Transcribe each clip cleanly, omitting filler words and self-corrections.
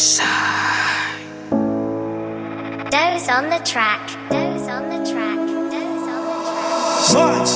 Doze on the track. Doze on the track. Doze on the track. March.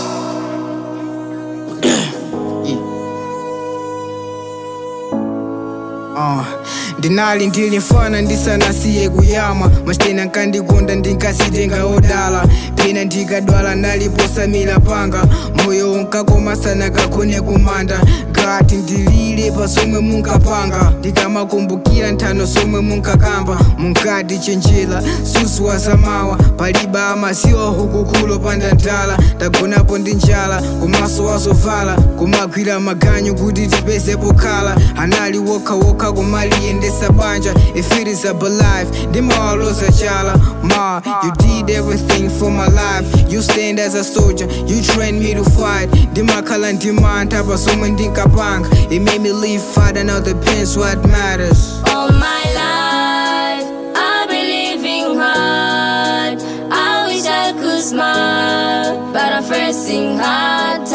Ndinali ndilifana ndisanasiye kuyama mastena nkandikonda ndinkasitenga odala pena ndikadwala naliposamila panga moyo unkakoma sana kakone kumanda ngati ndilile pa somwe munkapanga ndikamakumbukira nthano somwe munkakamba munkati chenjera susu wasamawa paliba amasiwa hukukulo panda ndala tagonapo ndi njala kumaso wazovala kumagwira maganyu kuti tipeze pokhala anali wokha kumaliyendesa banja if it is up alive ndimawaloza chala ma you did everything for my life you stand as a soldier you trained me to fight ndimakhala ndimantha pa somwe ndinkapanga it made me live fight and now the pain's what matters. All my life I've been living hard. I wish I could smile, but I'm facing hard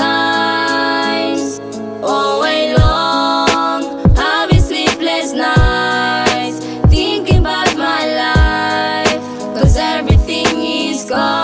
times. All way long I've been sleepless nights, thinking about my life, cause everything is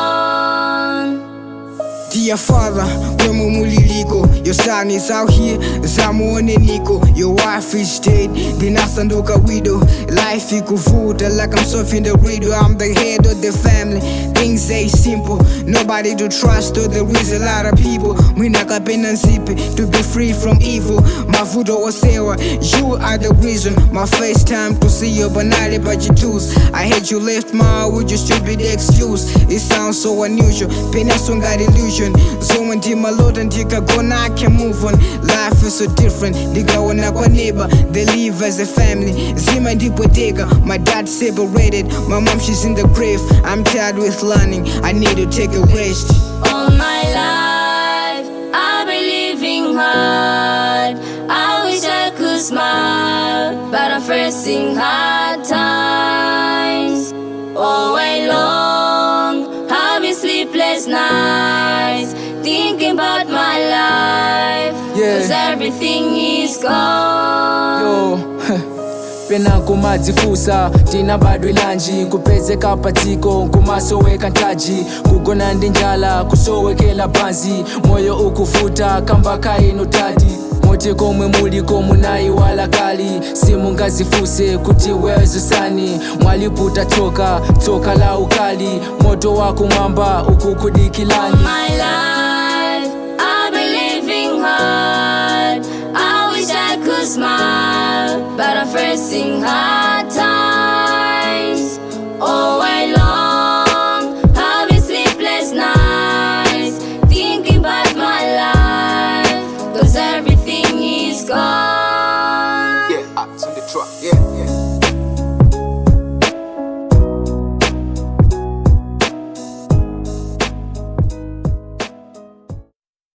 gone. Dear Father, kwemu muliliko, your son is out here, zamuone niko, your wife is dead, ndinasanduka widow, life ikuvuta like I'm surfing the radio, I'm the head of the family, things ain't simple, nobody to trust, though there is a lot of people, mwinakapena nzipe, to be free from evil, mavuto osewa, you are the reason, my first time to see you, banale but you choose, I hate you left my with your stupid excuse, it sounds so unusual, pena songa illusion, so when my Lord and Tikagona I can move on. Life is so different. Ndikaona kwa neighbor, they live as a family. Zima ndipoteka, my dad separated. My mom she's in the grave. I'm tired with learning. I need to take a rest. All my life I've been living hard. I wish I could smile, but I'm facing hard times. All way long I've been sleepless nights, thinking about my life, cause everything is gone. Pena kumadzifusa tina bado ilanji kupezeka patiko kumasoweka ntaji kugona ndi njala kusowekela pansi moyo ukufuta kamba kaino tadi moti komwe muliko munayiwala kali simungazifuse kuti wezusani mwaliputa tsoka la ukali moto wako mwamba ukukudikilani. My life